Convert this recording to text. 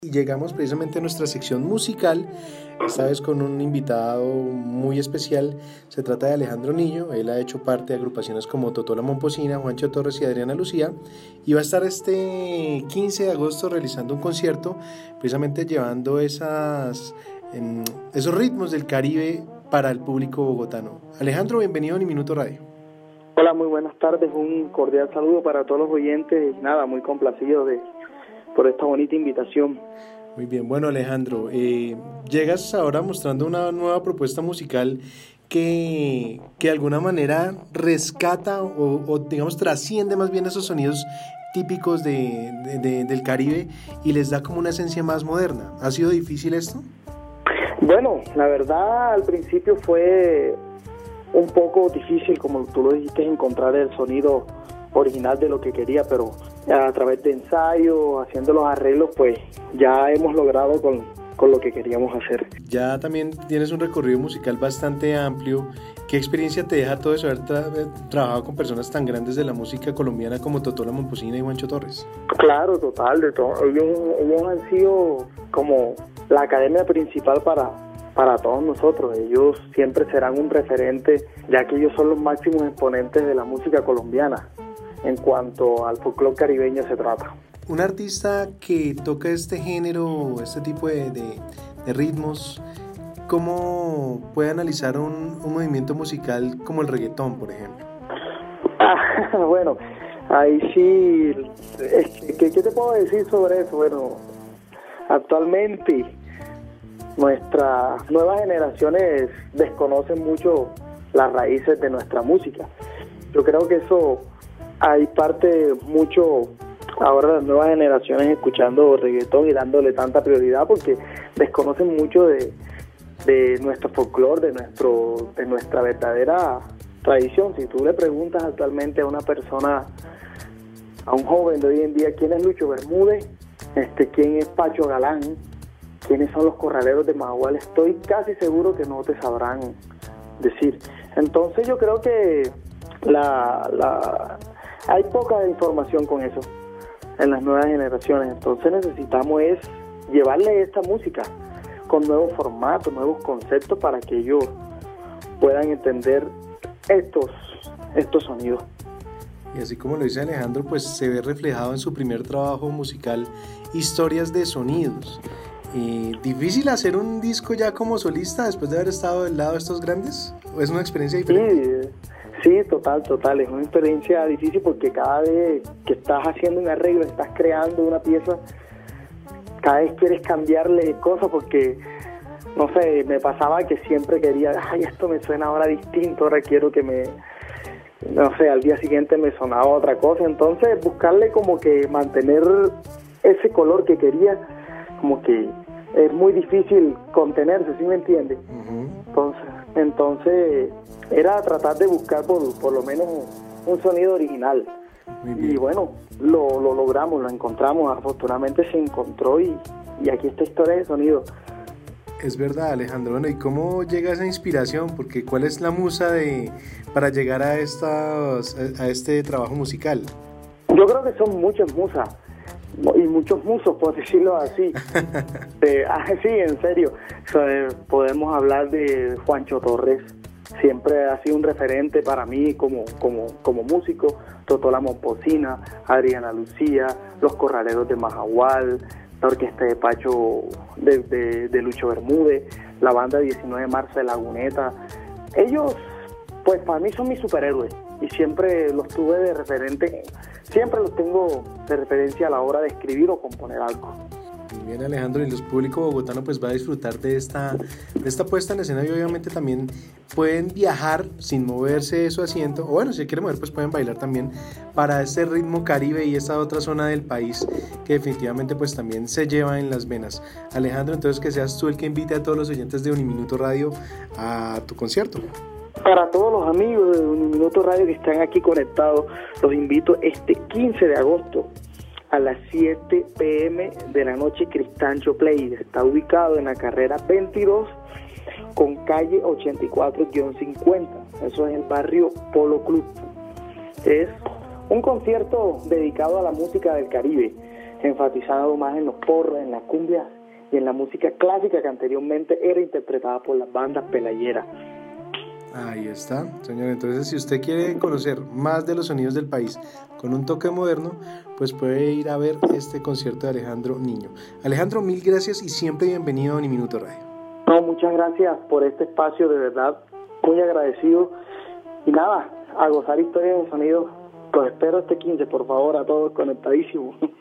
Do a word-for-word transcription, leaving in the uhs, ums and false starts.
Y llegamos precisamente a nuestra sección musical, esta vez con un invitado muy especial. Se trata de Alejandro Niño. Él ha hecho parte de agrupaciones como Totola Momposina, Juancho Torres y Adriana Lucía, y va a estar este quince de agosto realizando un concierto, precisamente llevando esas, eh, esos ritmos del Caribe para el público bogotano. Alejandro, bienvenido a Uniminuto Radio. Hola, muy buenas tardes, un cordial saludo para todos los oyentes, y nada, muy complacido de por esta bonita invitación. Muy bien, bueno Alejandro, eh, llegas ahora mostrando una nueva propuesta musical que, que de alguna manera rescata o, o digamos trasciende más bien esos sonidos típicos de, de, de, del Caribe y les da como una esencia más moderna. ¿Ha sido difícil esto? Bueno, la verdad al principio fue un poco difícil, como tú lo dijiste, encontrar el sonido original de lo que quería, pero a través de ensayos, haciendo los arreglos, pues ya hemos logrado con, con lo que queríamos hacer. Ya también tienes un recorrido musical bastante amplio. ¿Qué experiencia te deja todo eso, haber tra- trabajado con personas tan grandes de la música colombiana como Totola Momposina y Juancho Torres? Claro, total, de todo. Ellos, ellos han sido como la academia principal para, para todos nosotros. Ellos siempre serán un referente, ya que ellos son los máximos exponentes de la música colombiana en cuanto al folclore caribeño se trata. Un artista que toca este género, este tipo de, de, de ritmos, ¿cómo puede analizar un, un movimiento musical como el reggaetón, por ejemplo? Ah, bueno, ahí sí, ¿qué, ¿qué te puedo decir sobre eso? Bueno, actualmente nuestras nuevas generaciones desconocen mucho las raíces de nuestra música. Yo creo que eso hay parte mucho ahora las nuevas generaciones escuchando reggaetón y dándole tanta prioridad porque desconocen mucho de, de nuestro folclore, de nuestro de nuestra verdadera tradición. Si tú le preguntas actualmente a una persona, a un joven de hoy en día, ¿quién es Lucho Bermúdez? Este, ¿quién es Pacho Galán? ¿Quiénes son los corraleros de Majagual? Estoy casi seguro que no te sabrán decir. Entonces yo creo que la, la hay poca información con eso en las nuevas generaciones. Entonces necesitamos es llevarle esta música con nuevos formatos, nuevos conceptos para que ellos puedan entender estos, estos sonidos. Y así como lo dice Alejandro, pues se ve reflejado en su primer trabajo musical, Historias de Sonidos. Eh, ¿Difícil hacer un disco ya como solista después de haber estado del lado de estos grandes? ¿O es una experiencia diferente? Sí, sí, total, total. Es una experiencia difícil porque cada vez que estás haciendo un arreglo, estás creando una pieza, cada vez quieres cambiarle cosas porque, no sé, me pasaba que siempre quería, ay, esto me suena ahora distinto, ahora quiero que me, no sé, al día siguiente me sonaba otra cosa. Entonces buscarle como que mantener ese color que quería, como que es muy difícil contenerse, ¿sí me entiendes? Uh-huh. Entonces, entonces era tratar de buscar por, por lo menos un sonido original. Y bueno, lo, lo logramos, lo encontramos, afortunadamente se encontró y, y aquí está Historia de Sonido. Es verdad, Alejandro. Bueno, ¿y cómo llega esa inspiración? Porque ¿cuál es la musa de para llegar a, estas, a este trabajo musical? Yo creo que son muchas musas y muchos musos, por decirlo así. eh, ah, sí, en serio. So, eh, podemos hablar de Juancho Torres. Siempre ha sido un referente para mí como, como, como músico. Totola Momposina, Adriana Lucía, Los Corraleros de Majagual, la orquesta de Pacho de, de, de Lucho Bermúdez, la banda diecinueve de marzo de Laguneta. Ellos, pues para mí son mis superhéroes y siempre los tuve de referente, siempre los tengo de referencia a la hora de escribir o componer algo. Muy bien, Alejandro, y el público bogotano pues va a disfrutar de esta, de esta puesta en escena y obviamente también pueden viajar sin moverse de su asiento, o bueno, si quieren mover pues pueden bailar también para este ritmo caribe y esta otra zona del país que definitivamente pues también se lleva en las venas. Alejandro, entonces que seas tú el que invite a todos los oyentes de Uniminuto Radio a tu concierto. Para todos los amigos de Uniminuto Radio que están aquí conectados, los invito este quince de agosto a las siete pe eme de la noche, Cristancho Play. Está ubicado en la carrera veintidós con calle ochenta y cuatro cincuenta. Eso es el barrio Polo Club. Es un concierto dedicado a la música del Caribe. enfatizado más en los porros, en la cumbia y en la música clásica que anteriormente era interpretada por las bandas pelayeras. Ahí está, señor. Entonces, si usted quiere conocer más de los sonidos del país con un toque moderno, pues puede ir a ver este concierto de Alejandro Niño. Alejandro, mil gracias y siempre bienvenido a Uniminuto Radio. No, muchas gracias por este espacio, de verdad, muy agradecido. Y nada, a gozar historias de sonido. Los espero este quince, por favor, a todos conectadísimos.